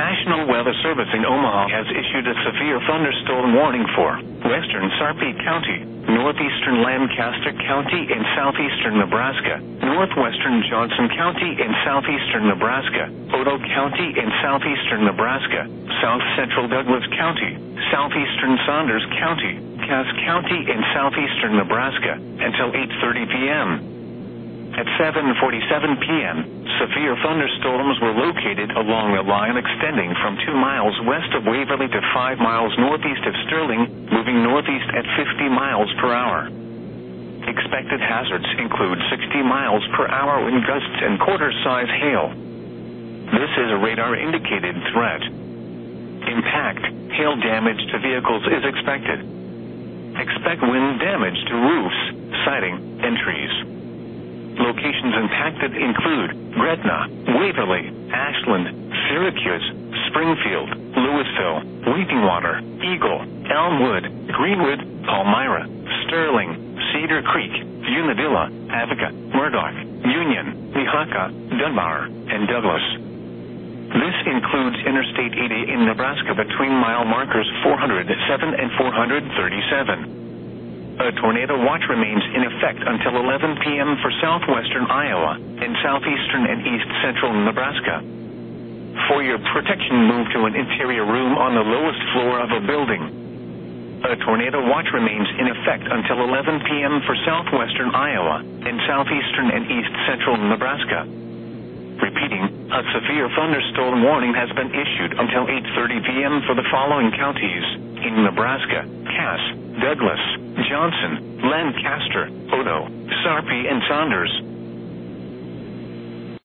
National Weather Service in Omaha has issued a severe thunderstorm warning for western Sarpy County, northeastern Lancaster County and southeastern Nebraska, northwestern Johnson County and southeastern Nebraska, Odo County and southeastern Nebraska, south central Douglas County, southeastern Saunders County, Cass County and southeastern Nebraska until 8:30 p.m. At 7:47 p.m., severe thunderstorms were located along a line extending from 2 miles west of Waverly to 5 miles northeast of Sterling, moving northeast at 50 miles per hour. Expected hazards include 60 miles per hour wind gusts and quarter-size hail. This is a radar-indicated threat. Impact, hail damage to vehicles is expected. Expect wind damage to roofs, siding, and trees. Locations impacted include Gretna, Waverly, Ashland, Syracuse, Springfield, Louisville, Wheatingwater, Eagle, Elmwood, Greenwood, Palmyra, Sterling, Cedar Creek, Unadilla, Avoca, Murdoch, Union, Nehaka, Dunbar, and Douglas. This includes Interstate 80 in Nebraska between mile markers 407 and 437. A tornado watch remains in effect until 11 p.m. for southwestern Iowa and southeastern and east central Nebraska. For your protection, move to an interior room on the lowest floor of a building. A tornado watch remains in effect until 11 p.m. for southwestern Iowa and southeastern and east central Nebraska. Repeating, a severe thunderstorm warning has been issued until 8:30 p.m. for the following counties in Nebraska: Cass, Douglas, Johnson, Lancaster, Odo, Sarpy, and Saunders.